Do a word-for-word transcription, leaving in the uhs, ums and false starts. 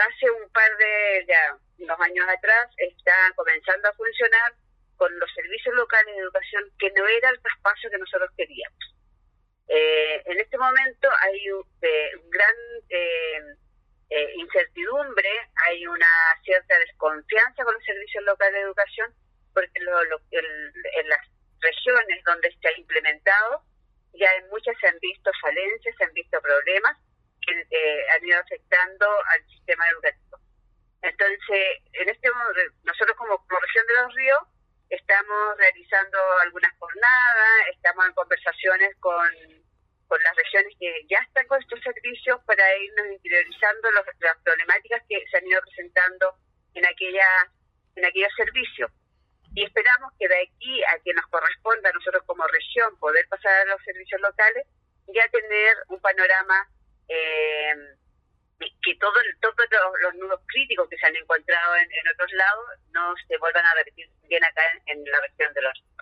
hace un par de, ya, unos años atrás, está comenzando a funcionar con los servicios locales de educación, que no era el traspaso que nosotros queríamos. Eh, en este momento hay un, eh, un gran eh, eh, incertidumbre, hay una cierta desconfianza con los servicios locales de educación, porque lo, lo, el, en las regiones donde se ha implementado, ya en muchas se han visto falencias, se han visto problemas que eh, han ido afectando al sistema educativo. Entonces, en este nosotros como, como región de Los Ríos estamos realizando algunas jornadas, estamos en conversaciones con, con las regiones que ya están con estos servicios para irnos interiorizando los, las problemáticas que se han ido presentando en aquella, en aquellos servicios. Y esperamos que de aquí a que nos corresponda a nosotros como región poder pasar a los servicios locales, ya tener un panorama eh, que todos todo los, los nudos críticos que se han encontrado en, en otros lados no se vuelvan a repetir bien acá en, en la región de los